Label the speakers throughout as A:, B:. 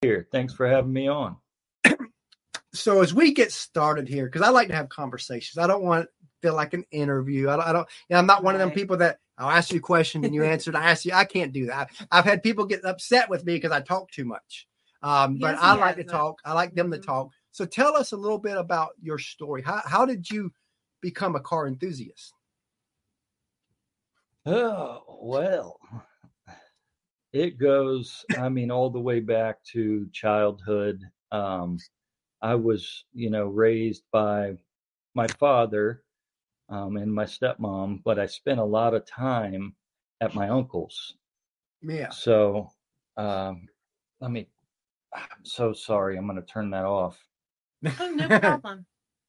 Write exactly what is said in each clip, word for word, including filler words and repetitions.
A: here. Thanks for having me on.
B: So as we get started here, because I like to have conversations, I don't want to feel like an interview. I don't, I don't, you know, I'm not one of them people that I'll ask you a question and you answer it. I ask you, I can't do that. I've had people get upset with me because I talk too much. Um, but
C: Yes,
B: I
C: he
B: like
C: has
B: to
C: that.
B: talk. I like them
C: Mhm.
B: to talk. So tell us a little bit about your story. How, how did you become a car enthusiast?
A: Oh, well, it goes, I mean, all the way back to childhood. Um, I was, you know, raised by my father um, and my stepmom, but I spent a lot of time at my uncle's.
B: Yeah.
A: So um, let me, I'm so sorry. I'm going to turn that off.
C: Oh, no problem.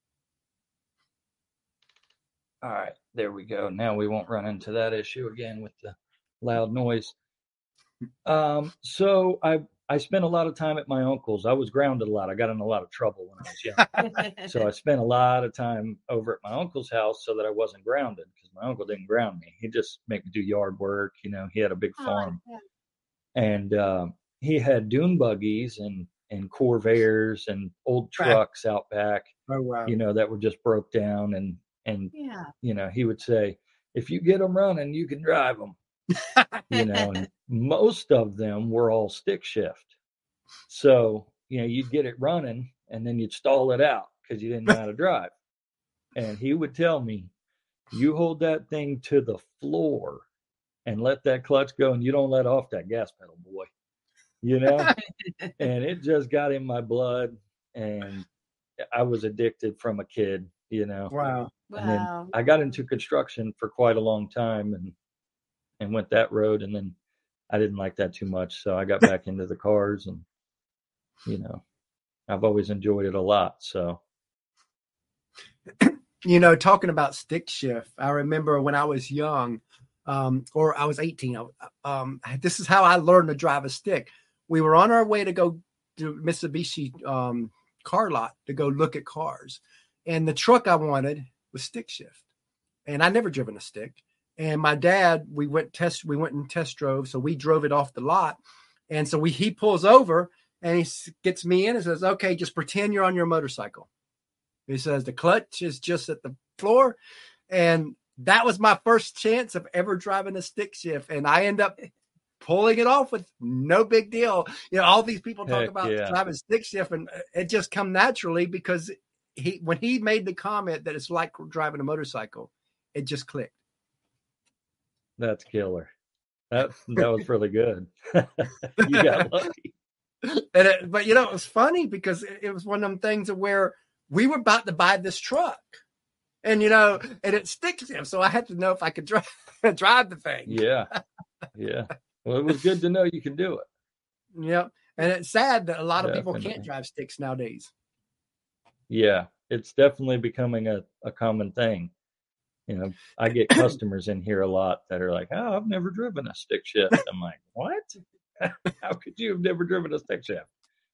A: All right, there we go. Now we won't run into that issue again with the loud noise. Um, so I I spent a lot of time at my uncle's. I was grounded a lot. I got in a lot of trouble when I was young. So I spent a lot of time over at my uncle's house so that I wasn't grounded because my uncle didn't ground me. He just made me do yard work. You know, he had a big
C: Oh,
A: farm,
C: yeah.
A: and uh, he had dune buggies and and Corvairs and old trucks out back.
B: Oh, wow.
A: You know, that were just broke down, and and
C: Yeah.
A: you know, he would say, if you get them running, you can drive them. You know, and most of them were all stick shift. So, you know, you'd get it running and then you'd stall it out because you didn't know how to drive. And he would tell me, you hold that thing to the floor and let that clutch go and you don't let off that gas pedal, boy. You know? And it just got in my blood and I was addicted from a kid, you know.
B: Wow.
A: And then
C: Wow.
A: I got into construction for quite a long time and and went that road, and then I didn't like that too much, so I got back into the cars, and you know, I've always enjoyed it a lot. So,
B: You know, talking about stick shift, I remember when I was young, um, or I was eighteen. Um, this is how I learned to drive a stick. We were on our way to go to Mitsubishi um, car lot to go look at cars, and the truck I wanted was stick shift, and I never driven a stick. And my dad, we went test, we went and test drove, so we drove it off the lot, and so we he pulls over and he gets me in and says, "Okay, just pretend you're on your motorcycle." He says the clutch is just at the floor. And that was my first chance of ever driving a stick shift. And I end up pulling it off with no big deal. You know, all these people talk
A: heck
B: about
A: yeah.
B: driving stick shift and it just come naturally because he, when he made the comment that it's like driving a motorcycle, it just clicked.
A: That's killer. That that was really good. You got lucky.
B: And it, but you know, it was funny because it, it was one of them things where we were about to buy this truck. And, you know, and it sticks him. So I had to know if I could drive, drive the thing.
A: Yeah. Yeah. Well, it was good to know you can do it.
B: Yep. And it's sad that a lot of people
A: Definitely.
B: can't drive sticks nowadays.
A: Yeah. It's definitely becoming a, a common thing. You know, I get customers in here a lot that are like, oh, I've never driven a stick shift. I'm like, what? How could you have never driven a stick shift?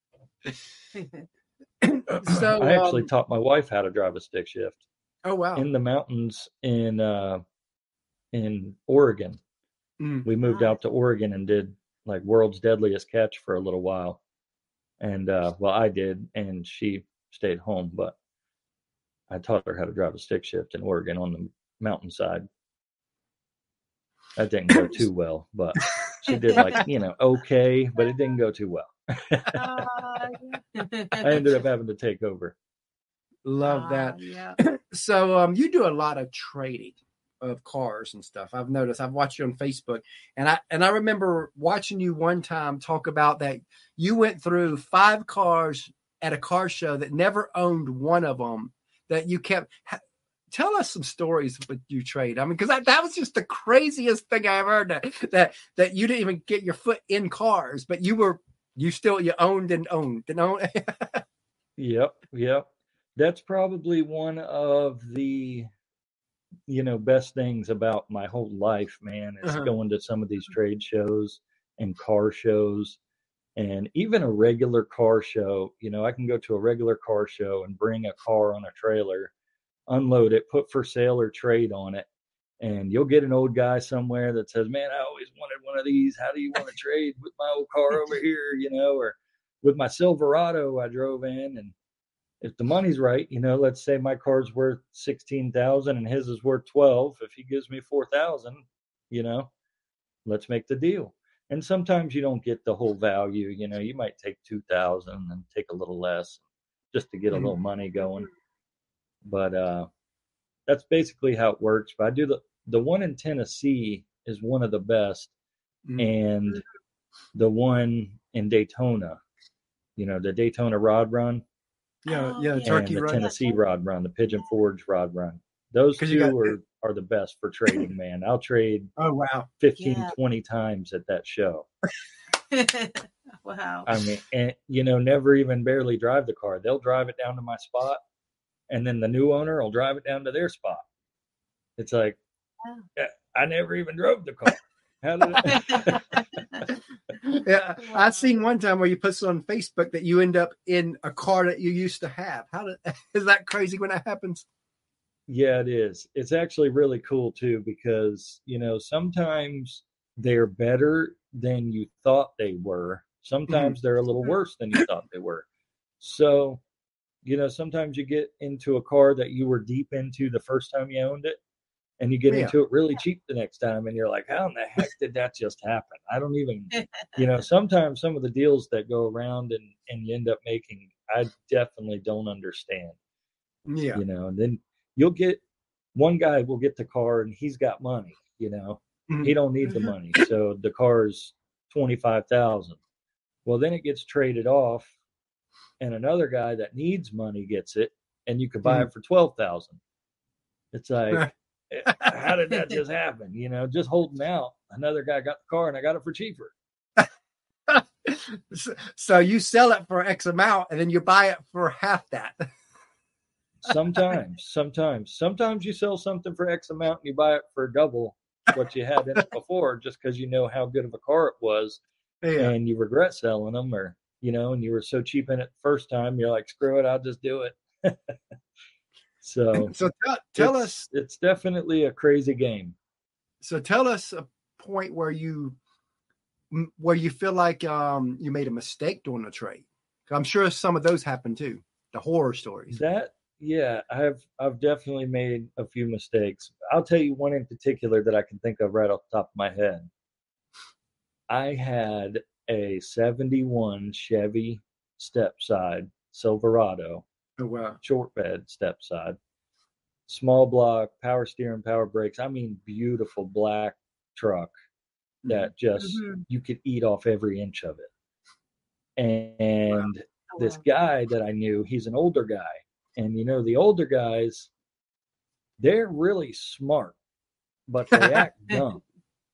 B: So
A: I actually
B: um,
A: taught my wife how to drive a stick shift.
B: Oh, wow.
A: In the mountains in uh, in Oregon.
B: Mm.
A: We moved out to Oregon and did like World's Deadliest Catch for a little while. And uh, well, I did, and she stayed home, but I taught her how to drive a stick shift in Oregon on the mountainside. That didn't go too well, but she did like, you know, okay, but it didn't go too well.
C: Uh,
A: I ended up having to take over.
B: Love
C: Ah,
B: that.
C: yeah.
B: So um, you do a lot of trading of cars and stuff. I've noticed. I've watched you on Facebook, and I and I remember watching you one time talk about that you went through five cars at a car show that never owned one of them. That you kept. Tell us some stories with you trade. I mean, because that, that was just the craziest thing I ever heard. That that that you didn't even get your foot in cars, but you were you still you owned and owned and owned.
A: Yep, yep. That's probably one of the, you know, best things about my whole life, man, is
B: Uh-huh.
A: going to some of these trade shows and car shows and even a regular car show. You know, I can go to a regular car show and bring a car on a trailer, unload it, put for sale or trade on it. And you'll get an old guy somewhere that says, man, I always wanted one of these. How do you want to trade with my old car over here? You know, or with my Silverado I drove in, and if the money's right, you know, let's say my car's worth sixteen thousand and his is worth twelve. If he gives me four thousand, you know, let's make the deal. And sometimes you don't get the whole value. You know, you might take two thousand and take a little less just to get a little money going. But uh, that's basically how it works. But I do the, the one in Tennessee is one of the best. Mm. And the one in Daytona, you know, the Daytona Rod Run.
B: Yeah, yeah, the
A: Turkey and the
B: run.
A: Tennessee Rod Run, the Pigeon Forge Rod Run. Those two got, are, are the best for trading, man. I'll trade
B: oh wow
A: fifteen, yeah. twenty times at that show.
C: Wow.
A: I mean, and you know, never even barely drive the car. They'll drive it down to my spot, and then the new owner will drive it down to their spot. It's like, yeah. I never even drove the car. How did it?
B: Yeah, wow. I seen one time where you posted on Facebook that you end up in a car that you used to have. How did, is that crazy when that happens?
A: Yeah, it is. It's actually really cool too, because, you know, sometimes they're better than you thought they were. Sometimes mm-hmm. they're a little worse than you thought they were. So, you know, sometimes you get into a car that you were deep into the first time you owned it, and you get yeah. into it really cheap the next time, and you're like, how in the heck did that just happen? I don't even, you know, sometimes some of the deals that go around and, and you end up making, I definitely don't understand.
B: Yeah.
A: You know, and then you'll get, one guy will get the car and he's got money, you know, mm-hmm. he don't need the money. So the car's twenty-five thousand. Well, then it gets traded off, and another guy that needs money gets it, and you could buy mm-hmm. it for twelve thousand. It's like, how did that just happen? You know, just holding out. Another guy got the car and I got it for cheaper.
B: So you sell it for X amount and then you buy it for half that.
A: Sometimes, sometimes, sometimes you sell something for X amount and you buy it for double what you had in it before, just because you know how good of a car it was, yeah. and you regret selling them, or, you know, and you were so cheap in it the first time, you're like, screw it, I'll just do it. So,
B: so tell, tell
A: it's,
B: us,
A: it's definitely a crazy game.
B: So tell us a point where you, where you feel like um, you made a mistake during the trade. I'm sure some of those happen too. The horror stories.
A: That, yeah, I've, I've definitely made a few mistakes. I'll tell you one in particular that I can think of right off the top of my head. I had a seventy-one Chevy stepside Silverado.
B: Oh, wow.
A: Short bed step side, small block, power steering, power brakes. I mean, beautiful black truck that just, mm-hmm. you could eat off every inch of it. And wow. oh, this wow. guy that I knew, he's an older guy. And, you know, the older guys, they're really smart, but they act dumb.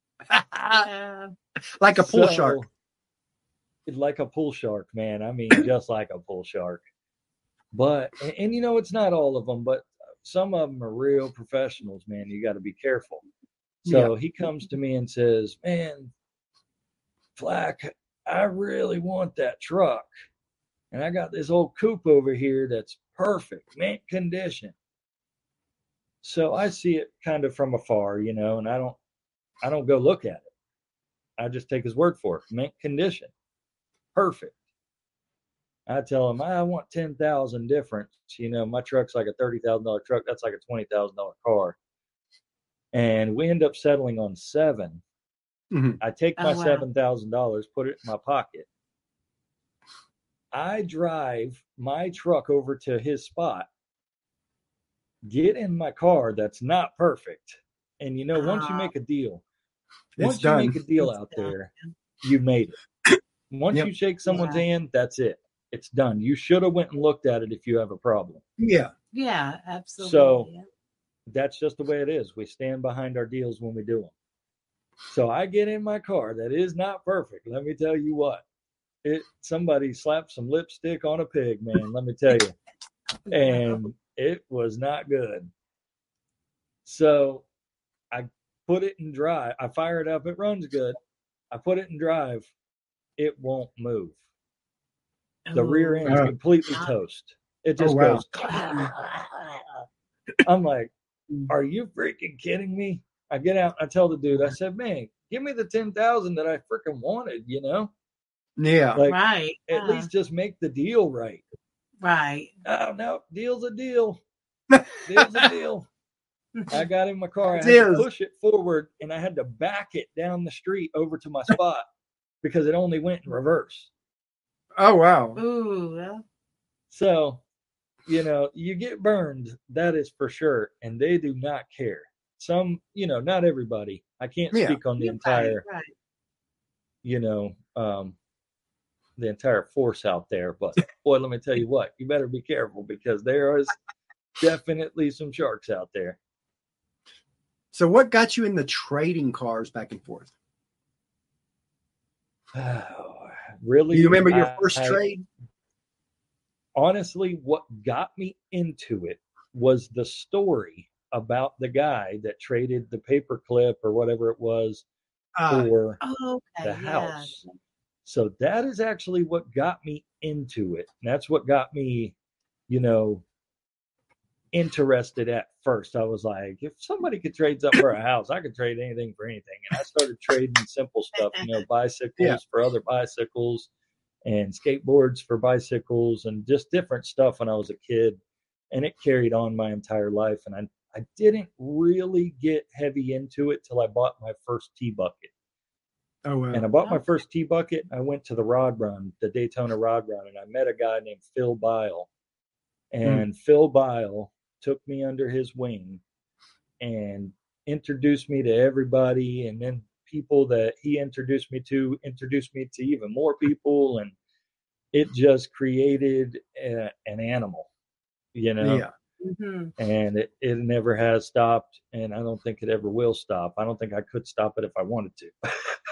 B: Like a pool so, shark.
A: Like a pool shark, man. I mean, just like a pool shark. But, and, and you know, it's not all of them, but some of them are real professionals, man. You got to be careful. So yeah. he comes to me and says, man, Flack, I really want that truck. And I got this old coupe over here that's perfect, mint condition. So I see it kind of from afar, you know, and I don't, I don't go look at it. I just take his word for it. Mint condition. Perfect. I tell him, I want ten thousand difference. You know, my truck's like a thirty thousand dollars truck. That's like a twenty thousand dollars car. And we end up settling on seven. Mm-hmm. I take my oh, wow. seven thousand dollars, put it in my pocket. I drive my truck over to his spot, get in my car that's not perfect. And, you know, once uh, you make a deal, once you done. make a deal it's out done. there, you made it. Once yep. you shake someone's yeah. hand, that's it. It's done. You should have went and looked at it if you have a problem.
B: Yeah.
C: Yeah, absolutely.
A: So
C: yeah.
A: that's just the way it is. We stand behind our deals when we do them. So I get in my car that is not perfect. Let me tell you what. It somebody slapped some lipstick on a pig, man. Let me tell you. And it was not good. So I put it in drive. I fire it up. It runs good. I put it in drive. It won't move. The rear end is completely toast. It just oh, wow. goes. I'm like, are you freaking kidding me? I get out and I tell the dude, I said, man, give me the ten thousand that I freaking wanted, you know?
B: Yeah.
A: Like,
C: Right.
A: at
C: Yeah.
A: least just make the deal right.
C: Right.
A: Oh, no, deal's a deal. Deal's a deal. I got in my car. I
B: It
A: had to
B: is.
A: push it forward, and I had to back it down the street over to my spot because it only went in reverse.
B: Oh, wow.
C: Ooh. Well,
A: So, you know, you get burned, that is for sure, and they do not care. Some, you know, not everybody. I can't
B: Yeah.
A: speak on the
C: you're
A: entire,
C: right. Right.
A: you know, um, the entire force out there. But boy, let me tell you what, you better be careful because there is definitely some sharks out there.
B: So what got you into trading cars back and forth?
A: Really?
B: Do you remember your
A: I-
B: first
A: I-
B: trade?
A: honestly, what got me into it was the story about the guy that traded the paperclip or whatever it was
B: Uh,
A: for
C: Oh, okay.
A: the
C: yeah.
A: house. So that is actually what got me into it. And that's what got me, you know, interested at first. I was like, if somebody could trade something for a house, I could trade anything for anything. And I started trading simple stuff, you know, bicycles
B: Yeah.
A: for other bicycles and skateboards for bicycles and just different stuff when I was a kid. And it carried on my entire life. And I, I didn't really get heavy into it till I bought my first T-bucket.
B: Oh, wow.
A: And I bought my
C: Okay.
A: first T-bucket. I went to the rod run, the Daytona rod run, and I met a guy named Phil Bile. And mm. Phil Bile took me under his wing and introduced me to everybody. And then people that he introduced me to introduced me to even more people. And it just created a, an animal, you know?
B: Yeah.
C: Mm-hmm.
A: And it, it never has stopped. And I don't think it ever will stop. I don't think I could stop it if I wanted to.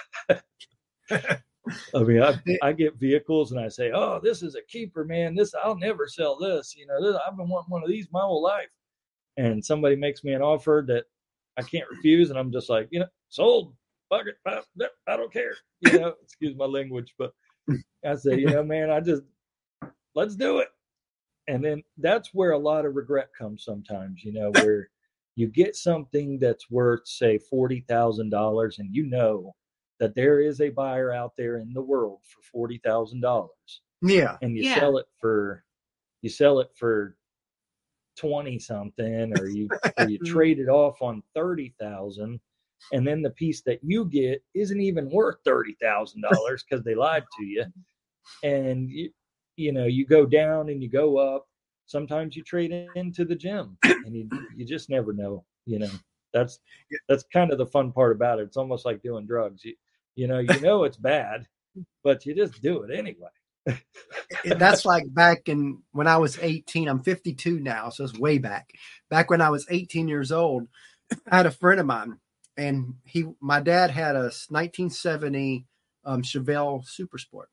A: I mean, I, I get vehicles and I say, oh, this is a keeper, man. This, I'll never sell this. You know, this, I've been wanting one of these my whole life. And somebody makes me an offer that I can't refuse. And I'm just like, you know, sold, fuck it. I, I don't care. You know, excuse my language. But I say, you know, man, I just, let's do it. And then that's where a lot of regret comes sometimes, you know, where you get something that's worth, say, forty thousand dollars and you know that there is a buyer out there in the world for forty thousand dollars.
B: Yeah.
A: And you
C: Yeah.
A: sell it for, you sell it for twenty something, or you, or you trade it off on thirty thousand. And then the piece that you get isn't even worth thirty thousand dollars because they lied to you. And you, you know, you go down and you go up. Sometimes you trade into the gym and you, you just never know, you know, that's, that's kind of the fun part about it. It's almost like doing drugs. You, you know, you know, it's bad, but you just do it anyway.
B: That's like back in when I was eighteen, I'm fifty-two now. So it's way back, back when I was eighteen years old. I had a friend of mine and he, my dad had a nineteen seventy um, Chevelle Super Sport.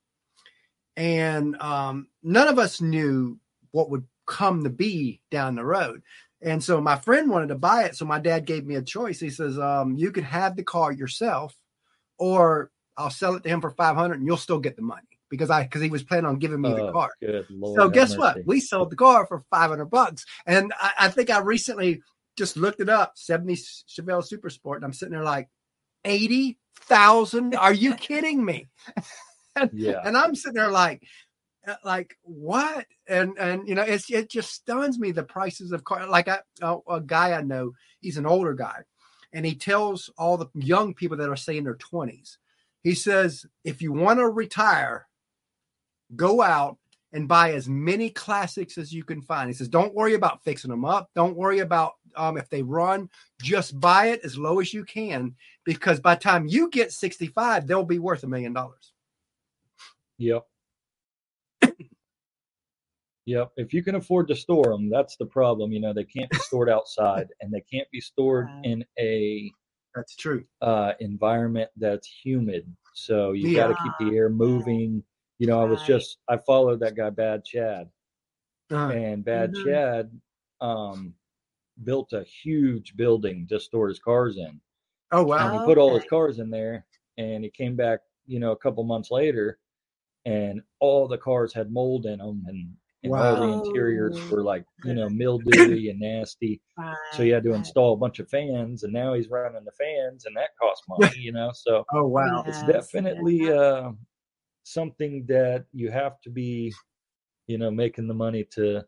B: And um, none of us knew what would come to be down the road. And so my friend wanted to buy it. So my dad gave me a choice. He says, um, you could have the car yourself, or I'll sell it to him for five hundred and you'll still get the money because I, because he was planning on giving me
A: Oh,
B: the car.
A: Good Lord,
B: so guess
A: mercy.
B: what? We sold the car for five hundred bucks. And I, I think I recently just looked it up, seventy Chevelle Super Sport. And I'm sitting there like eighty thousand. Are you kidding me? And,
A: Yeah.
B: and I'm sitting there like, like what? And, and, you know, it's, it just stuns me. The prices of cars. Like I, a, a guy I know, he's an older guy and he tells all the young people that are say in their twenties, he says, if you want to retire, go out and buy as many classics as you can find. He says, don't worry about fixing them up. Don't worry about um, if they run, just buy it as low as you can, because by the time you get sixty-five, they'll be worth a million dollars.
A: Yep. Yep. If you can afford to store them, that's the problem. You know, they can't be stored outside and they can't be stored
C: Wow.
A: in a
B: That's true.
A: uh, environment that's humid. So you
B: Yeah.
A: got to keep the air moving. You know, I was
C: Right.
A: just, I followed that guy, Bad Chad.
B: Uh,
A: And Bad
C: Mhm.
A: Chad um, built a huge building to store his cars in.
B: oh,
A: And
B: wow.
A: he put all his
C: Okay.
A: cars in there and he came back, you know, a couple months later and all the cars had mold in them and, and all the
B: Wow.
A: interiors
C: Oh,
A: were like, you know,
C: good.
A: mildewy and nasty.
C: Right.
A: So he had to
C: right.
A: install a bunch of fans and now he's running the fans and that costs money, you know. So
B: Oh, wow.
A: it's
C: Yes,
A: definitely uh, something that you have to be, you know, making the money to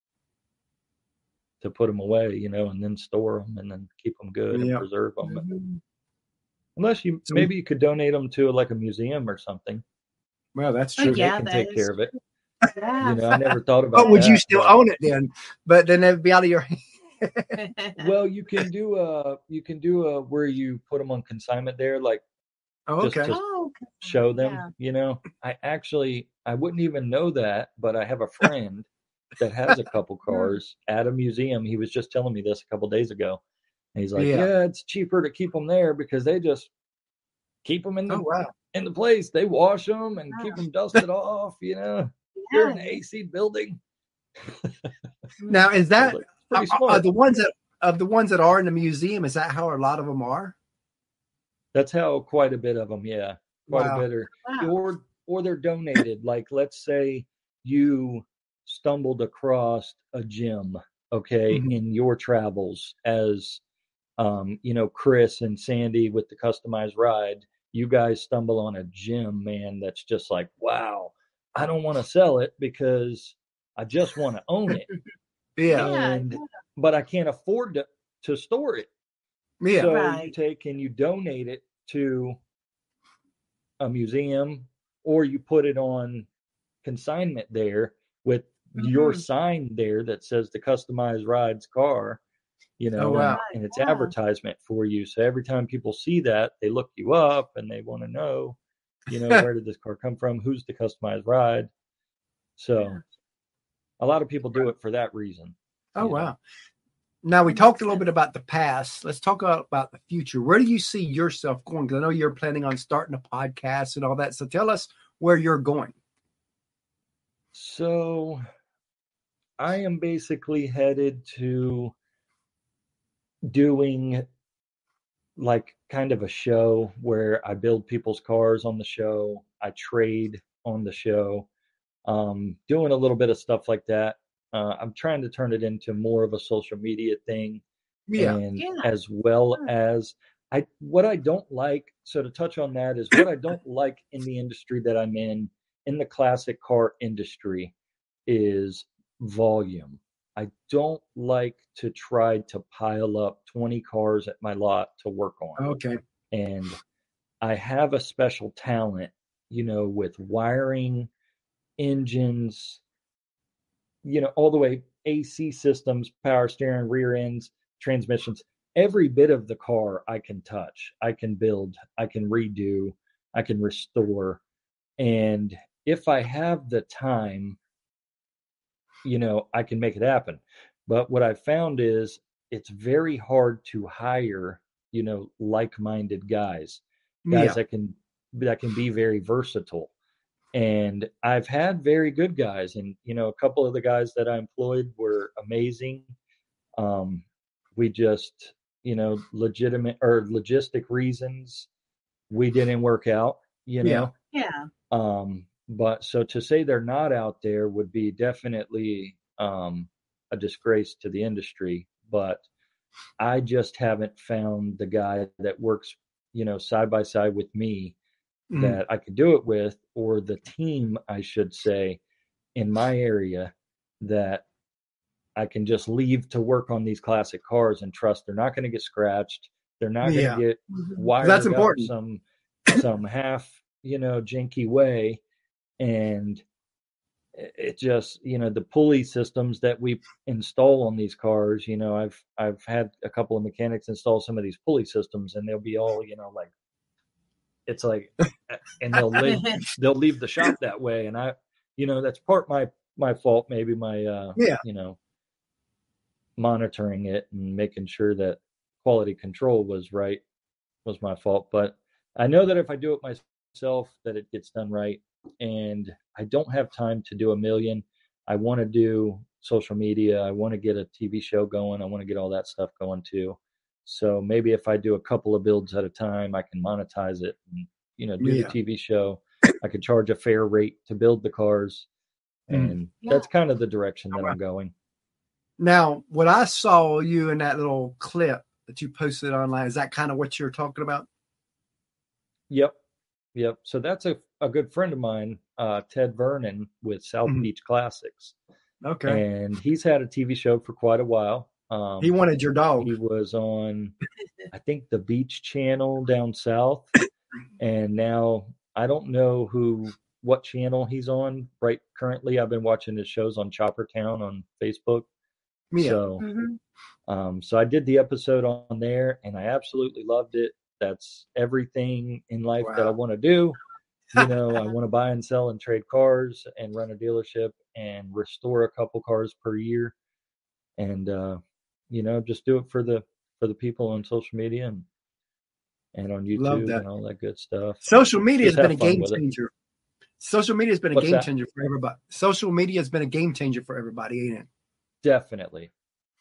A: to put them away, you know, and then store them and then keep them good and
B: Yeah.
A: preserve them.
C: Mm-hmm.
A: Unless you
B: So-
A: maybe you could donate them to like a museum or something.
B: Well, that's
C: Oh,
B: true.
A: They
C: yeah,
A: can
C: that
A: take
C: is
A: care of it.
C: Yeah.
A: You know, I never thought about
B: But would
A: that.
B: you still
A: but-
B: own it then? But then it'd be out of your hand.
A: Well, you can do a you can do a where you put them on consignment there, like
B: Oh,
A: just
B: okay.
A: to
C: oh, okay.
A: show them.
C: Yeah.
A: You know, I actually I wouldn't even know that, but I have a friend that has a couple cars at a museum. He was just telling me this a couple days ago, and he's like,
B: Yeah.
A: "Yeah, it's cheaper to keep them there because they just keep them in the
B: Oh, wow.
A: in the place. They wash them and keep them dusted off. You know, they're in an A C building."
B: Now, is
A: I was
B: that
A: like, pretty
B: are, are
A: smart.
B: the ones that of the ones that are in the museum? Is that how a lot of them are?
A: That's how quite a bit of them, yeah, quite
B: Wow.
A: a bit are,
C: Wow.
A: or or they're donated. Like, let's say you stumbled across a gym, okay,
B: Mhm.
A: in your travels as, um, you know, Chris and Sandy with the customized ride. You guys stumble on a gym, man, that's just like, wow. I don't want to sell it because I just want to own it,
B: Yeah.
C: Yeah,
A: and
C: yeah.
A: but I can't afford to to store it.
B: Yeah.
A: So you
C: Right.
A: take and you donate it to a museum, or you put it on consignment there with your
C: Mhm.
A: sign there that says the customized rides car, you know,
B: Oh, wow.
A: and, and it's
C: Yeah.
A: advertisement for you. So every time people see that, they look you up and they want to know, you know, where did this car come from? Who's the customized ride? So
C: Yeah.
A: a lot of people do it for that reason.
B: Oh,
A: you know.
B: wow. Now, we
C: That
B: talked
C: makes
B: a little
C: sense.
B: bit about the past. Let's talk about the future. Where do you see yourself going? Because I know you're planning on starting a podcast and all that. So tell us where you're going.
A: So I am basically headed to doing like kind of a show where I build people's cars on the show. I trade on the show, um, doing a little bit of stuff like that. Uh, I'm trying to turn it into more of a social media thing,
B: Yeah.
A: and
C: Yeah.
A: as well
C: Sure.
A: as I, what I don't like. So to touch on that is what I don't like in the industry that I'm in, in the classic car industry, is volume. I don't like to try to pile up twenty cars at my lot to work on.
B: Okay.
A: And I have a special talent, you know, with wiring, engines, you know, all the way A C systems, power steering, rear ends, transmissions. Every bit of the car I can touch, I can build, I can redo, I can restore. And if I have the time, you know, I can make it happen. But what I've found is it's very hard to hire, you know, like-minded guys, guys
B: Yeah.
A: that can that can be very versatile. And I've had very good guys, and you know, a couple of the guys that I employed were amazing. Um, we just, you know, legitimate or logistic reasons, we didn't work out, you
B: Yeah.
A: know.
C: Yeah.
A: Um, but so to say they're not out there would be definitely um, a disgrace to the industry. But I just haven't found the guy that works, you know, side by side with me
B: Mhm.
A: that I could do it with, or the team, I should say, in my area that I can just leave to work on these classic cars and trust they're not going to get scratched. They're not going
B: Yeah.
A: to get
C: Mhm.
A: wired
B: That's
A: up
B: important.
A: some some half, you know, janky way. And it it just, you know, the pulley systems that we install on these cars, you know, I've I've had a couple of mechanics install some of these pulley systems, and they'll be all, you know, like, it's like, and they'll leave they'll leave the shop that way. And I, you know, that's part my my fault, maybe my uh
B: Yeah.
A: you know, monitoring it and making sure that quality control was right was my fault. But I know that if I do it myself, that it gets done right. And I don't have time to do a million. I want to do social media. I want to get a T V show going. I want to get all that stuff going too. So maybe if I do a couple of builds at a time, I can monetize it and, you know, do the
B: Yeah.
A: T V show. I could charge a fair rate to build the cars.
B: Mhm.
A: And
C: Yeah.
A: that's kind of the direction that I'm going.
B: Now, what I saw you in that little clip that you posted online, is that kind of what you're talking about?
A: Yep. Yep. So that's a, a good friend of mine, uh, Ted Vernon with South
B: Mhm.
A: Beach Classics.
B: Okay.
A: And he's had a T V show for quite a while. Um,
B: He wanted your dog.
A: he was on, I think, the Beach Channel down south. And now I don't know who, what channel he's on right currently. I've been watching his shows on Chopper Town on Facebook.
B: Yeah.
A: So,
C: Mm-hmm.
A: um, so I did the episode on there and I absolutely loved it. That's everything in life that I
B: Wow.
A: want to do. You know, I want to buy and sell and trade cars and run a dealership and restore a couple cars per year. And, uh, you know, just do it for the, for the people on social media and, and on
B: Love
A: YouTube
B: that.
A: and all that good stuff.
B: Social media
A: Just
B: has been
A: have
B: a
A: fun
B: game
A: with it.
B: changer. Social media has been a
A: What's
B: game
A: that?
B: changer for everybody. Social media has been a game changer for everybody, ain't it?
A: Definitely.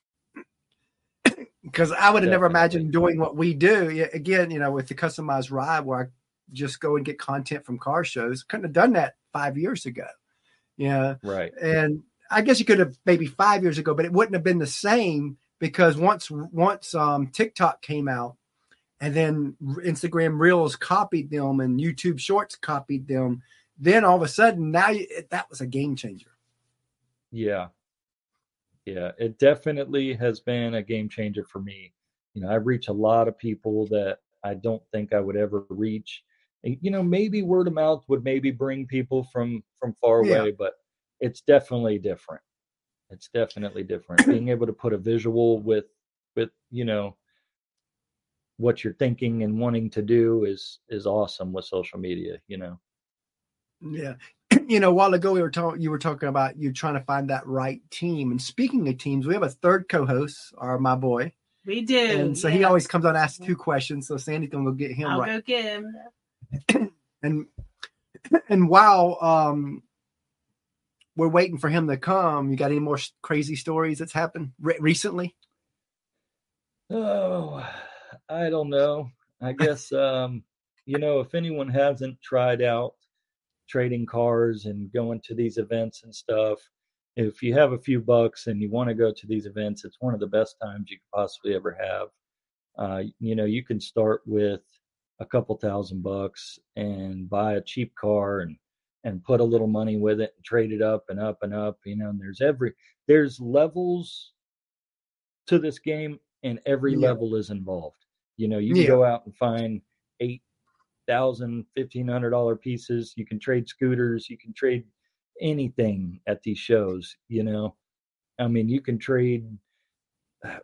B: Because I would have never
A: Definitely.
B: imagined doing what we do. Yeah, again, you know, with the customized ride where I just go and get content from car shows. Couldn't have done that five years ago. Yeah.
A: Right.
B: And I guess you could have maybe five years ago, but it wouldn't have been the same because once once um, TikTok came out and then Instagram Reels copied them and YouTube Shorts copied them, then all of a sudden now you, that was a game changer.
A: Yeah. Yeah. It definitely has been a game changer for me. You know, I reach a lot of people that I don't think I would ever reach. You know, maybe word of mouth would maybe bring people from from far
B: Yeah.
A: away, but it's definitely different. It's definitely different. Being able to put a visual with with, you know, what you're thinking and wanting to do is is awesome with social media, you know.
B: Yeah. You know, a while ago we were talking you were talking about you trying to find that right team. And speaking of teams, we have a third co-host, or my boy.
C: We do.
B: And so
C: yeah.
B: he always comes on and asks two questions. So Sandy can go get him
C: I'll
B: right.
C: go get him.
B: And and while um we're waiting for him to come, you got any more crazy stories that's happened re- recently?
A: Oh, I don't know. I guess um, you know, if anyone hasn't tried out trading cars and going to these events and stuff, if you have a few bucks and you want to go to these events, it's one of the best times you could possibly ever have. Uh, you know, you can start with a couple thousand bucks and buy a cheap car and and put a little money with it and trade it up and up and up. You know, and there's every there's levels to this game, and every
B: Yeah.
A: level is involved. You know, you can
B: Yeah.
A: go out and find eight thousand, fifteen hundred dollar pieces. You can trade scooters. You can trade anything at these shows. You know, I mean, you can trade uh,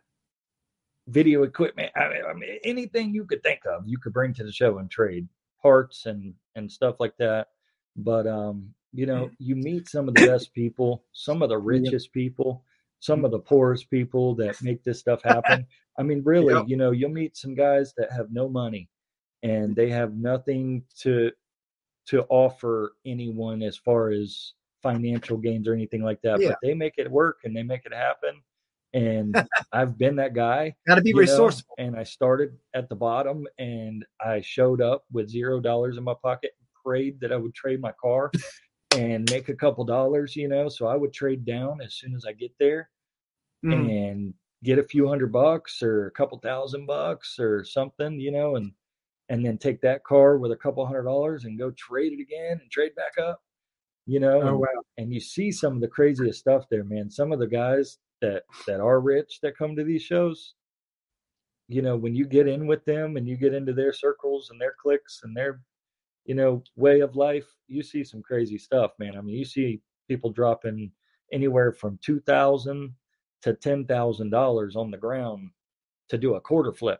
A: video equipment. I mean, I mean, anything you could think of, you could bring to the show and trade parts and and stuff like that. But um, you know, you meet some of the best people, some of the richest people, some of the poorest people that make this stuff happen. I mean, really,
B: Yep.
A: you know, you'll meet some guys that have no money and they have nothing to to offer anyone as far as financial gains or anything like that.
B: Yeah.
A: But they make it work and they make it happen. And I've been that guy.
B: Got to be
A: you know,
B: resourceful.
A: and I started at the bottom and I showed up with zero dollars in my pocket and prayed that I would trade my car and make a couple dollars, you know. So I would trade down as soon as I get there
B: Mhm.
A: and get a few hundred bucks or a couple thousand bucks or something, you know, and and then take that car with a couple hundred dollars and go trade it again and trade back up, you know.
B: Oh
A: and,
B: wow.
A: and you see some of the craziest stuff there, man. Some of the guys that that are rich that come to these shows, you know, when you get in with them and you get into their circles and their cliques and their, you know, way of life, you see some crazy stuff, man. I mean, you see people dropping anywhere from two thousand to ten thousand dollars on the ground to do a quarter flip.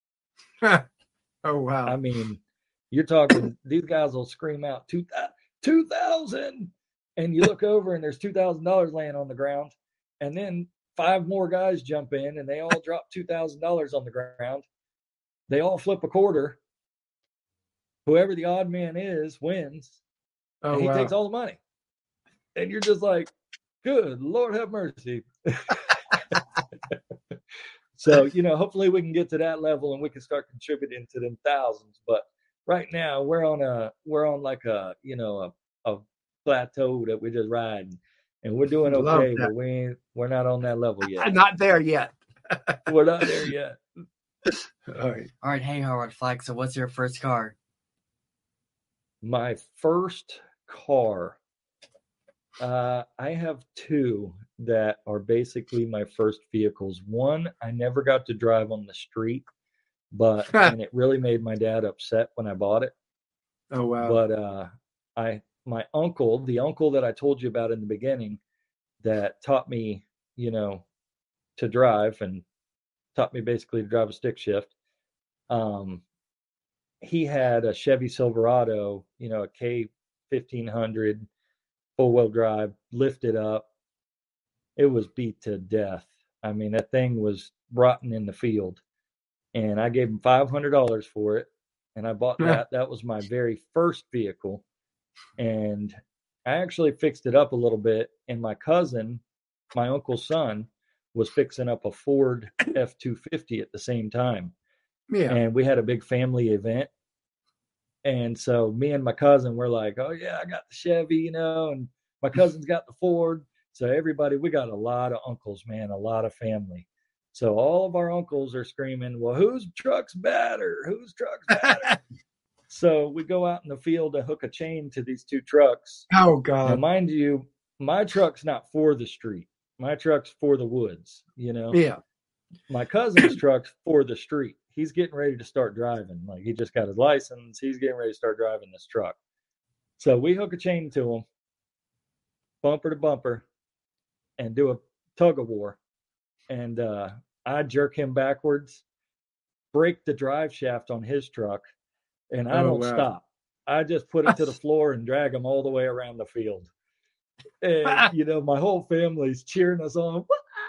B: Oh wow.
A: I mean, you're talking, these guys will scream out two thousand, and you look over and there's two thousand dollars laying on the ground, and then five more guys jump in and they all drop two thousand dollars on the ground. They all flip a quarter. Whoever the odd man is wins,
B: Oh
A: and he
B: wow.
A: takes all the money. And you're just like, good Lord have mercy. So, you know, hopefully we can get to that level and we can start contributing to them thousands. But right now we're on a, we're on like a, you know, a, a plateau that we're just riding and we're doing
B: Love
A: okay,
B: that.
A: but we ain't, we're not on that level yet.
B: I'm not there yet.
A: We're not there yet.
B: All right.
D: All right, hey Howard Flag. So, what's your first car?
A: My first car, uh, I have two that are basically my first vehicles. One, I never got to drive on the street, but and it really made my dad upset when I bought it.
B: Oh wow!
A: But uh, I, my uncle, the uncle that I told you about in the beginning, that taught me, you know, to drive and taught me basically to drive a stick shift. Um, he had a Chevy Silverado, you know, a K fifteen hundred full wheel drive, lifted up. It was beat to death. I mean, that thing was rotten in the field. And I gave him five hundred dollars for it. And I bought that. That was my very first vehicle. And I actually fixed it up a little bit. And my cousin, my uncle's son, was fixing up a Ford F two fifty at the same time.
B: Yeah.
A: And we had a big family event. And so me and my cousin were like, oh, yeah, I got the Chevy, you know, and my cousin's got the Ford. So everybody, we got a lot of uncles, man, a lot of family. So all of our uncles are screaming, well, whose truck's better? Whose truck's better? So we go out in the field to hook a chain to these two trucks.
B: Oh, God.
A: Now, mind you, my truck's not for the street. My truck's for the woods, you know?
B: Yeah.
A: My cousin's truck's for the street. He's getting ready to start driving. Like, he just got his license. He's getting ready to start driving this truck. So we hook a chain to him, bumper to bumper, and do a tug of war. And uh, I jerk him backwards, break the drive shaft on his truck, and I
B: Oh,
A: don't
B: wow.
A: stop. I just put it to the floor and drag him all the way around the field. And, you know, my whole family's cheering us on.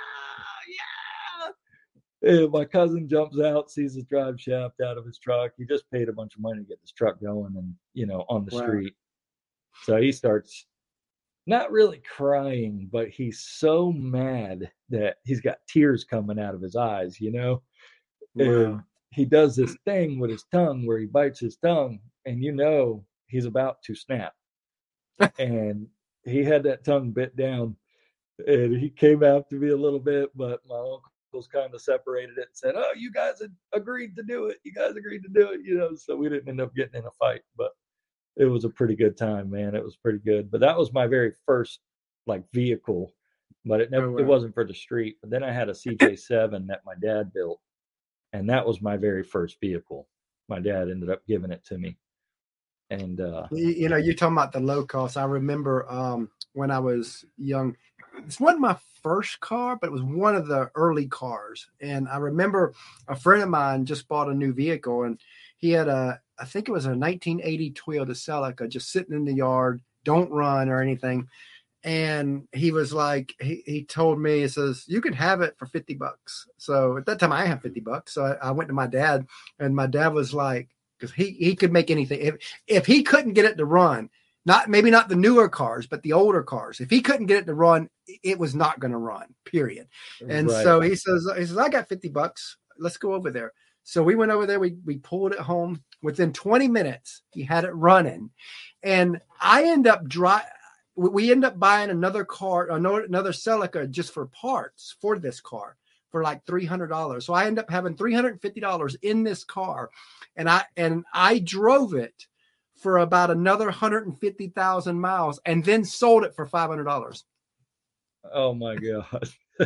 A: Yeah. And my cousin jumps out, sees his drive shaft out of his truck. He just paid a bunch of money to get this truck going and, you know, on the
B: Wow.
A: street. So he starts not really crying, but he's so mad that he's got tears coming out of his eyes, you know?
B: Wow.
A: And he does this thing with his tongue where he bites his tongue, and you know he's about to snap. And he had that tongue bit down, and he came after me a little bit, but my uncles kind of separated it and said, oh, you guys had agreed to do it. You guys agreed to do it, you know? So we didn't end up getting in a fight, but it was a pretty good time, man. It was pretty good. But that was my very first like vehicle, but it never,
B: Oh, wow.
A: it wasn't for the street. But then I had a C J seven that my dad built, and that was my very first vehicle. My dad ended up giving it to me. And uh,
B: you, you know, you're talking about the low cost. I remember um, when I was young, this wasn't my first car, but it was one of the early cars. And I remember a friend of mine just bought a new vehicle, and he had a, I think it was a nineteen eighty Toyota Celica just sitting in the yard, don't run or anything. And he was like, he, he told me, he says, you can have it for fifty bucks. So at that time I had fifty bucks. So I, I went to my dad, and my dad was like, because he, he could make anything. If, if he couldn't get it to run, not maybe not the newer cars, but the older cars, if he couldn't get it to run, it was not going to run, period. And
A: right.
B: so he says, he says, I got fifty bucks. Let's go over there. So we went over there. We, we pulled it home. Within twenty minutes, he had it running. And I end up driving. We end up buying another car, another, another Celica just for parts for this car for like three hundred dollars. So I end up having three hundred fifty dollars in this car. And I, and I drove it for about another one hundred fifty thousand miles and then sold it for five hundred dollars.
A: Oh my God.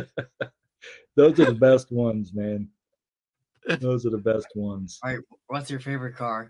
A: Those are the best ones, man. Those are the best ones.
D: All right. What's your favorite car?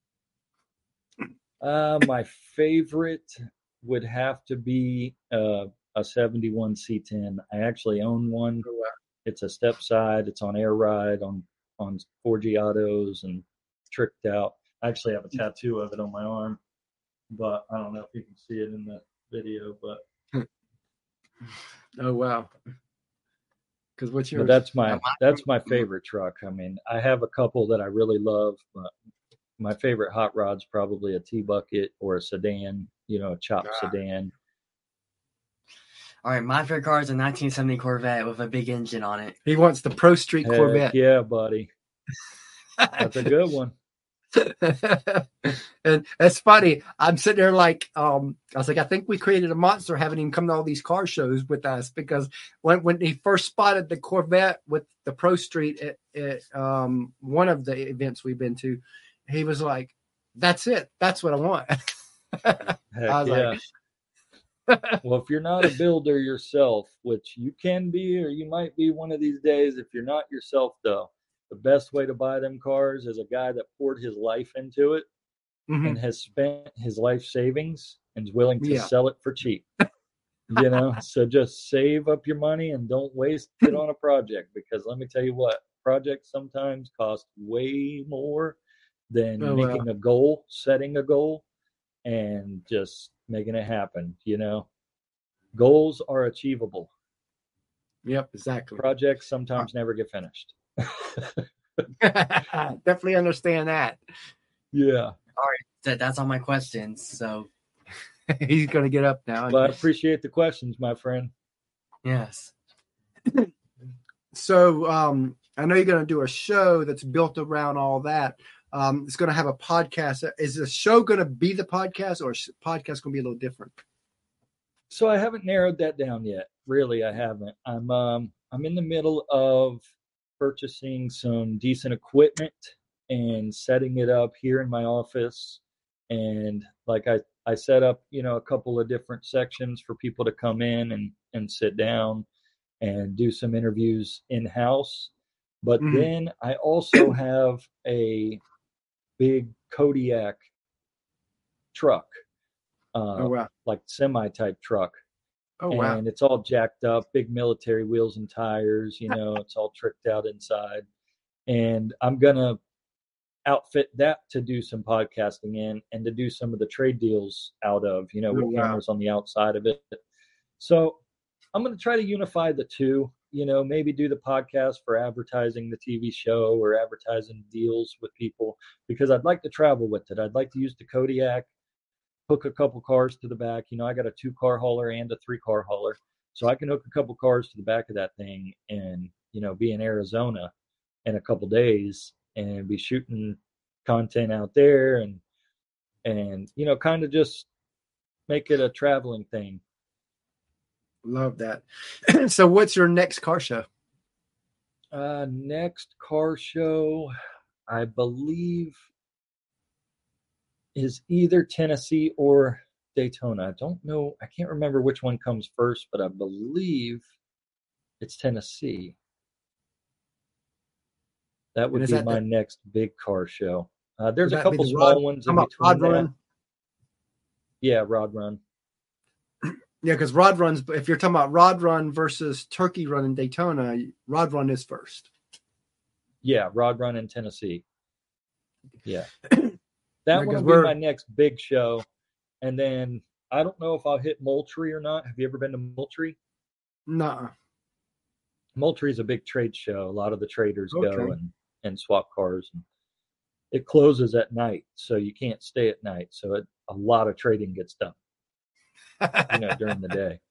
A: Uh, my favorite would have to be uh, a seventy-one C ten. I actually own one. It's a step side. It's on air ride on, on four G autos and tricked out. I actually have a tattoo of it on my arm, but I don't know if you can see it in the video, but.
B: Oh, wow. Because what's your?
A: But that's my that's my favorite truck. I mean, I have a couple that I really love, but my favorite hot rod's probably a T-bucket or a sedan, you know, a chopped ah. sedan.
D: All right, my favorite car is a nineteen seventy Corvette with a big engine on it.
B: He wants the Pro Street
A: Heck
B: Corvette.
A: Yeah, buddy. That's a good one.
B: And that's funny. I'm sitting there like, um, I was like, I think we created a monster having him come to all these car shows with us, because when, when he first spotted the Corvette with the Pro Street at, at um, one of the events we've been to, he was like, That's it. That's what I want.
A: Heck
B: I was
A: yeah.
B: like,
A: Well, if you're not a builder yourself, which you can be or you might be one of these days, if you're not yourself, though, the best way to buy them cars is a guy that poured his life into it
B: mhm.
A: and has spent his life savings and is willing to
B: Yeah.
A: sell it for cheap. You know, so just save up your money and don't waste it on a project, because let me tell you what, projects sometimes cost way more than
B: Oh, wow.
A: making a goal, setting a goal, and just making it happen. You know, goals are achievable.
B: Yep, exactly.
A: Projects sometimes never get finished.
B: Definitely understand that.
A: Yeah.
D: That, that's all my questions. So,
B: He's going to get up now.
A: Well, I appreciate the questions, my friend.
D: yes.
B: So um, I know you're going to do a show that's built around all that. Um, it's going to have a podcast. Is the show going to be the podcast, or is the podcast going to be a little different?
A: So I haven't narrowed that down yet. Really, I haven't. I'm um I'm in the middle of purchasing some decent equipment and setting it up here in my office. And like I, I set up, you know, a couple of different sections for people to come in and, and sit down and do some interviews in-house. But
B: Mhm.
A: then I also have a big Kodiak truck, uh,
B: Oh, wow.
A: like semi-type truck.
B: Oh, wow.
A: And it's all jacked up, big military wheels and tires, you know, it's all tricked out inside. And I'm going to outfit that to do some podcasting in and to do some of the trade deals out of, you know, with
B: Oh, wow.
A: cameras on the outside of it. So I'm going to try to unify the two, you know, maybe do the podcast for advertising the T V show or advertising deals with people, because I'd like to travel with it. I'd like to use the Kodiak, hook a couple cars to the back. You know, I got a two car hauler and a three car hauler. So I can hook a couple cars to the back of that thing and, you know, be in Arizona in a couple days and be shooting content out there and, and, you know, kind of just make it a traveling thing.
B: Love that. So what's your next car show?
A: Uh, next car show, I believe, is either Tennessee or Daytona. I don't know. I can't remember which one comes first, but I believe it's Tennessee. That would
B: And is
A: be
B: that
A: my
B: the-
A: next big car show. Uh, there's
B: Would
A: a
B: that be
A: couple
B: the
A: small
B: Rod-
A: ones
B: How
A: in
B: about
A: between
B: Rod
A: that.
B: Run?
A: Yeah, Rod Run.
B: Yeah, because Rod Run's, if you're talking about Rod Run versus Turkey Run in Daytona, Rod Run is first.
A: Yeah, Rod Run in Tennessee. Yeah. That one
B: Because
A: will
B: we're-
A: be my next big show. And then I don't know if I'll hit Moultrie or not. Have you ever been to Moultrie?
B: Nuh-uh.
A: Moultrie is a big trade show. A lot of the traders go
B: Okay.
A: and, and swap cars. And it closes at night, so you can't stay at night. So it, a lot of trading gets done, you know, during the day.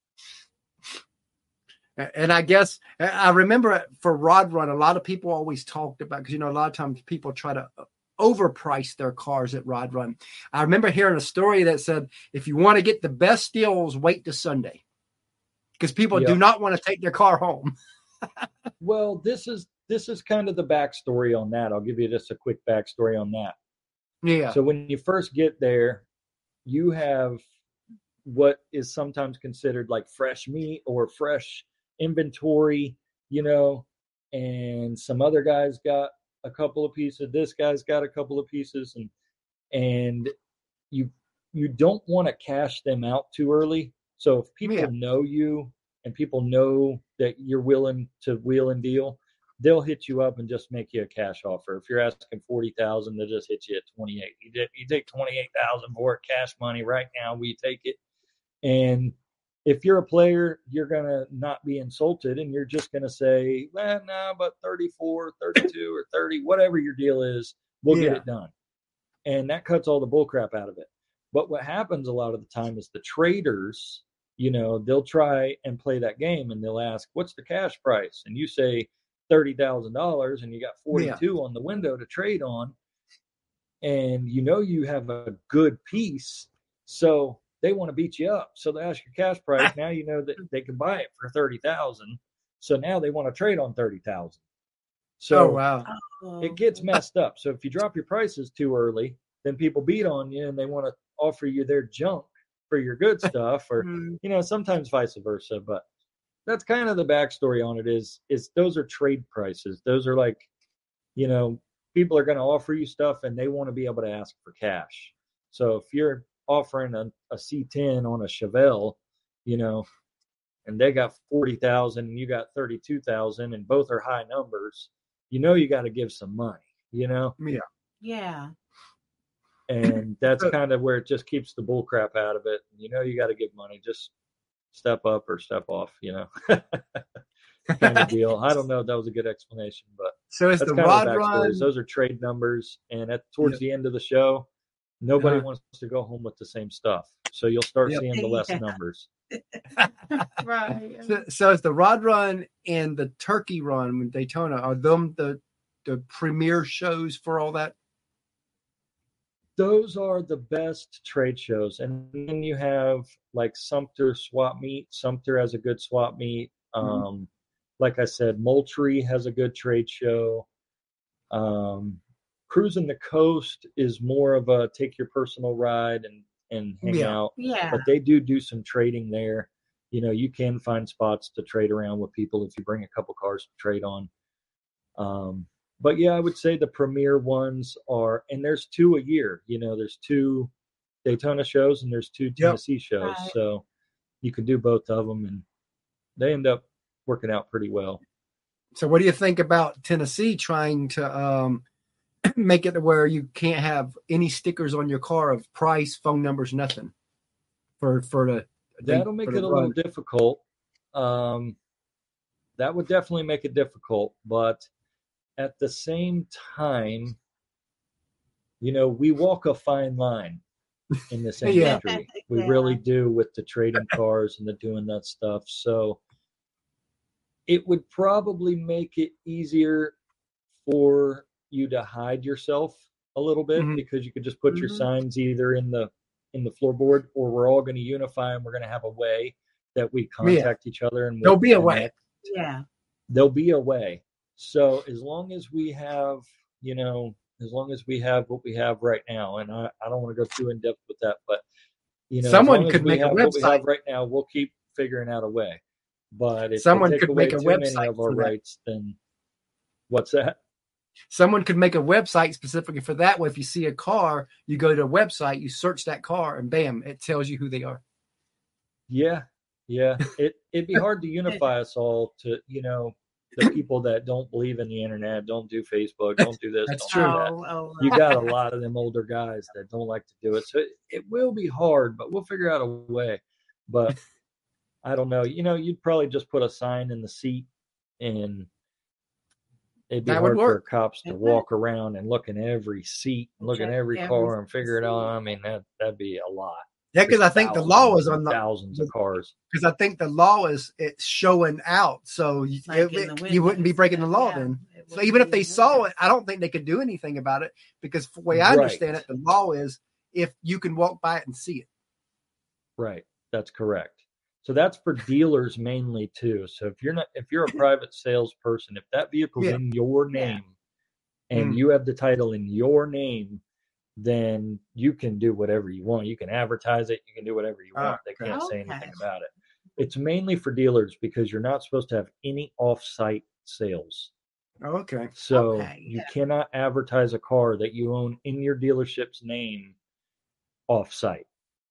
B: And I guess I remember for Rod Run, a lot of people always talked about, because, you know, a lot of times people try to overprice their cars at Rod Run. I remember hearing a story that said, if you want to get the best deals, wait to Sunday, because people do
A: Yep.
B: not want to take their car home.
A: Well, this is this is kind of the backstory on that. I'll give you just a quick backstory on that.
B: Yeah.
A: So when you first get there, you have what is sometimes considered like fresh meat or fresh inventory, you know, and some other guys got a couple of pieces. This guy's got a couple of pieces, and and you you don't want to cash them out too early. So if people
B: Yeah.
A: know you and people know that you're willing to wheel and deal, they'll hit you up and just make you a cash offer. If you're asking forty thousand, they'll just hit you at twenty-eight. You, did, you take twenty-eight thousand for it, cash money right now. We take it. And if you're a player, you're going to not be insulted, and you're just going to say, well, no, but thirty-four, thirty-two, or thirty, whatever your deal is, we'll
B: Yeah.
A: get it done. And that cuts all the bull crap out of it. But what happens a lot of the time is the traders, you know, they'll try and play that game, and they'll ask, what's the cash price? And you say thirty thousand dollars, and you got forty-two on the window to trade on, and you know you have a good piece, so they want to beat you up. So they ask your cash price. Now you know that they can buy it for thirty thousand. So now they want to trade on thirty thousand. So
B: Oh, wow.
C: Oh,
A: it gets messed up. So if you drop your prices too early, then people beat on you and they want to offer you their junk for your good stuff, or
C: Mm.
A: you know, sometimes vice versa. But that's kind of the backstory on it. Is is those are trade prices. Those are like, you know, people are going to offer you stuff and they want to be able to ask for cash. So if you're offering a, a C ten on a Chevelle, you know, and they got forty thousand and you got thirty-two thousand and both are high numbers, you know, you got to give some money, you know?
B: Yeah.
C: Yeah.
A: And that's kind of where it just keeps the bull crap out of it. You know, you got to give money, just step up or step off, you know, kind of deal. I don't know if that was a good explanation, but
B: So it's
A: that's
B: the
A: kind
B: rod
A: of the backstory.
B: run.
A: Those are trade numbers. And at towards
B: Yep.
A: the end of the show, nobody
B: Uh-huh.
A: wants to go home with the same stuff. So you'll start
B: Yep.
A: seeing the less
C: Yeah.
A: numbers.
C: Right.
B: So, so it's the rod run and the turkey run with Daytona. Are them the the premier shows for all that?
A: Those are the best trade shows. And then you have like Sumter Swap Meet. Sumter has a good swap meet. Um,
B: Mhm.
A: Like I said, Moultrie has a good trade show. Um, Cruising the Coast is more of a take your personal ride and, and hang
B: Yeah.
A: out.
C: Yeah.
A: But they do do some trading there. You know, you can find spots to trade around with people if you bring a couple cars to trade on. Um, but yeah, I would say the premier ones are, and there's two a year. You know, there's two Daytona shows and there's two Tennessee shows.
C: Right.
A: So you can do both of them, and they end up working out pretty well.
B: So what do you think about Tennessee trying to um, make it to where you can't have any stickers on your car of price, phone numbers, nothing for for the
A: That'll make
B: for
A: it
B: the
A: a
B: run?
A: little difficult. Um, that would definitely make it difficult, but at the same time, you know, we walk a fine line in this
B: Yeah.
A: industry. We
C: Yeah.
A: really do, with the trading cars and the doing that stuff. So it would probably make it easier for you to hide yourself a little bit,
B: Mhm.
A: because you could just put your
C: Mhm.
A: signs either in the in the floorboard, or we're all going to unify and we're going to have a way that we contact each other, and
B: There'll
A: we'll
B: be a way.
A: connect.
C: Yeah.
A: There'll be a way. So as long as we have, you know, as long as we have what we have right now, and I, I don't want to go too in depth with that, but you know,
B: Someone
A: as long
B: could
A: as we
B: make a
A: have what we
B: website.
A: have right now, we'll keep figuring out a way. But if
B: Someone
A: they take
B: could
A: away
B: make a
A: too many
B: website
A: of our
B: for that.
A: rights, then what's that?
B: Someone could make a website specifically for that. Where if you see a car, you go to a website, you search that car, and bam, it tells you who they are.
A: Yeah, yeah. It it'd be hard to unify us all to, you know, the people that don't believe in the internet, don't do Facebook, don't do this,
B: That's
A: don't
B: true.
A: do that.
C: Oh, oh,
A: You got a lot of them older guys that don't like to do it. So it, it will be hard, but we'll figure out a way. But I don't know. You know, you'd probably just put a sign in the seat, and it'd be
B: That would
A: hard for
B: work.
A: cops to
C: It would.
A: walk around and look in every seat, and look in
C: Check
A: every
C: every
A: car and figure it
C: seat.
A: out. I mean, that that'd be a lot.
B: Yeah, because I think the law
A: Thousands
B: is on
A: and
B: the
A: thousands of cars.
B: because I think the law is it's showing out, so you,
C: Like
B: it-
C: in the
B: you wouldn't be
C: windows.
B: breaking the law
C: Yeah,
B: then.
C: it
B: So
C: wouldn't
B: even if
C: be
B: they
C: in the
B: saw
C: windows.
B: it, I don't think they could do anything about it because the way I
A: Right.
B: understand it, the law is if you can walk by it and see it.
A: Right. That's correct. So that's for dealers mainly too. So if you're not, if you're a private salesperson, if that vehicle's
B: Yeah.
A: in your
C: Yeah.
A: name and
B: Mm.
A: you have the title in your name, then you can do whatever you want. You can advertise it. You can do whatever you
B: Ah,
A: want. They can't say
C: okay.
A: anything about it. It's mainly for dealers because you're not supposed to have any off-site sales.
B: Okay.
A: So
C: Okay,
A: you
C: yeah.
A: cannot advertise a car that you own in your dealership's name off-site.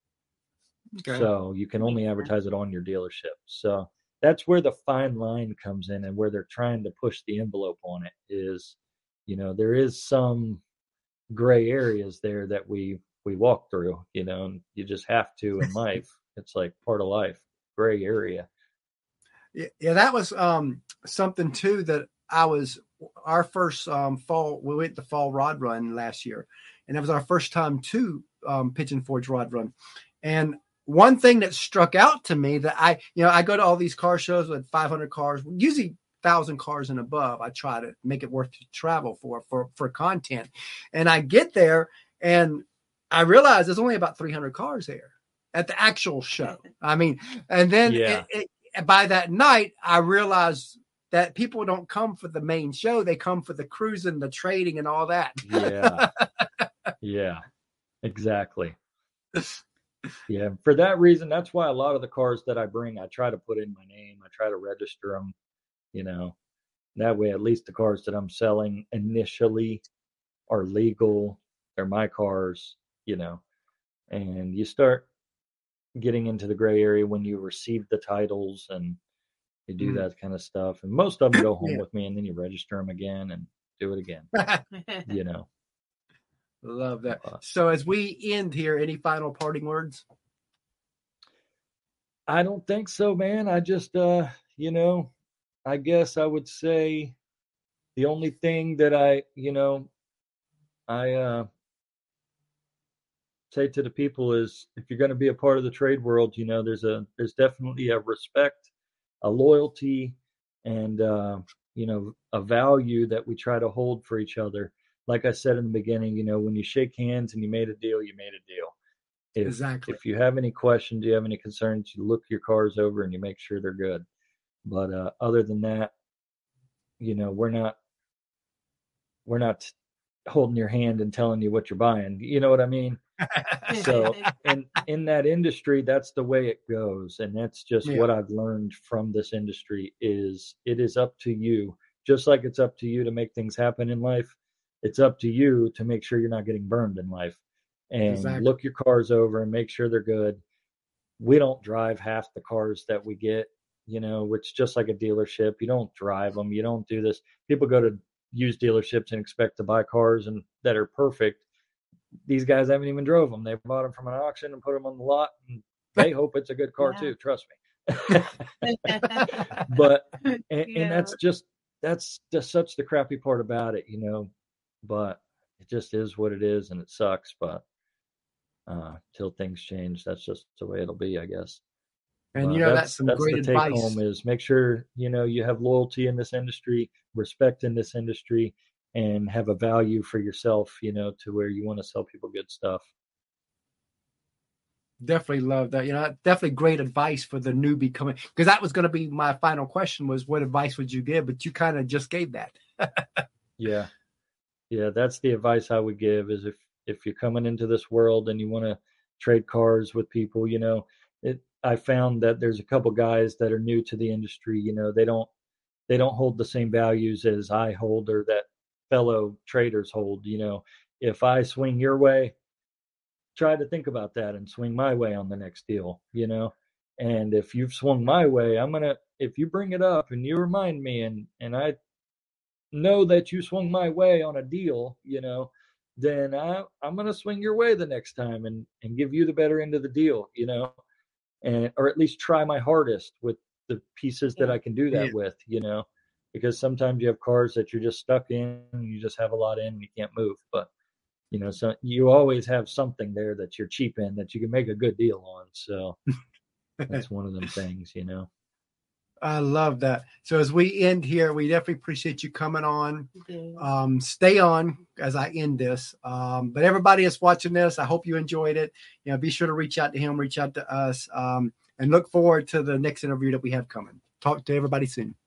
B: Okay.
A: So you can only
C: Makes
A: advertise it on your dealership. So that's where the fine line comes in, and where they're trying to push the envelope on it is, you know, there is some gray areas there that we we walk through, you know, and you just have to in life. It's like part of life, gray area.
B: Yeah, yeah, that was um, something too that I was our first um, fall. We went the fall rod run last year, and that was our first time to um, Pigeon Forge rod run. And one thing that struck out to me that I, you know, I go to all these car shows with five hundred cars, usually one thousand cars and above. I try to make it worth to travel for for for content, and I get there and I realize there's only about three hundred cars there at the actual show. I mean, and then
A: Yeah.
B: it, it, by that night, I realized that people don't come for the main show. They come for the cruising, the trading, and all that.
A: Yeah. Yeah. Exactly. Yeah. For that reason, that's why a lot of the cars that I bring, I try to put in my name. I try to register them, you know, that way, at least the cars that I'm selling initially are legal. They're my cars, you know, and you start getting into the gray area when you receive the titles and you do
B: Mm.
A: that kind of stuff. And most of them go home
B: Yeah.
A: with me, and then you register them again and do it again, you know.
B: Love that.
A: Uh,
B: So as we end here, any final parting words?
A: I don't think so, man. I just, uh, you know, I guess I would say the only thing that I, you know, I uh, say to the people is if you're going to be a part of the trade world, you know, there's a, there's definitely a respect, a loyalty, and, uh, you know, a value that we try to hold for each other. Like I said in the beginning, you know, when you shake hands and you made a deal, you made a deal. If,
B: Exactly.
A: if you have any questions, you have any concerns, you look your cars over and you make sure they're good. But uh, other than that, you know, we're not we're not holding your hand and telling you what you're buying. You know what I mean? So in in that industry, that's the way it goes, and that's just
B: Yeah.
A: what I've learned from this industry is it is up to you. Just like it's up to you to make things happen in life, it's up to you to make sure you're not getting burned in life. And
B: Exactly.
A: look your cars over and make sure they're good. We don't drive half the cars that we get, you know, it's just like a dealership. You don't drive them. You don't do this. People go to used dealerships and expect to buy cars and that are perfect. These guys haven't even drove them. They bought them from an auction and put them on the lot, and they hope it's a good car
C: Yeah.
A: too. Trust me. But and, and
C: Yeah.
A: that's just that's just such the crappy part about it, you know. But it just is what it is, and it sucks. But uh, till things change, that's just the way it'll be, I guess.
B: And
A: But
B: you know, that's
A: that's
B: some
A: that's
B: great
A: the take
B: advice.
A: home is make sure you know you have loyalty in this industry, respect in this industry, and have a value for yourself, you know, to where you want to sell people good stuff.
B: Definitely love that. You know, definitely great advice for the newbie coming, because that was going to be my final question was what advice would you give? But you kind of just gave that.
A: Yeah. Yeah, that's the advice I would give is if if you're coming into this world and you want to trade cars with people, you know, it I found that there's a couple guys that are new to the industry, you know, they don't they don't hold the same values as I hold or that fellow traders hold, you know. If I swing your way, try to think about that and swing my way on the next deal, you know. And if you've swung my way, I'm going to if you bring it up and you remind me and and I know that you swung my way on a deal, you know, then I, I'm going to swing your way the next time and, and give you the better end of the deal, you know, and, or at least try my hardest with the pieces that
C: Yeah.
A: I can do that
B: Yeah.
A: with, you know, because sometimes you have cars that you're just stuck in and you just have a lot in and you can't move, but you know, so you always have something there that you're cheap in that you can make a good deal on. So that's one of them things, you know.
B: I love that. So as we end here, we definitely appreciate you coming on.
C: Yeah.
B: Um, stay on as I end this. Um, but everybody that's watching this, I hope you enjoyed it. You know, be sure to reach out to him, reach out to us, um, and look forward to the next interview that we have coming. Talk to everybody soon.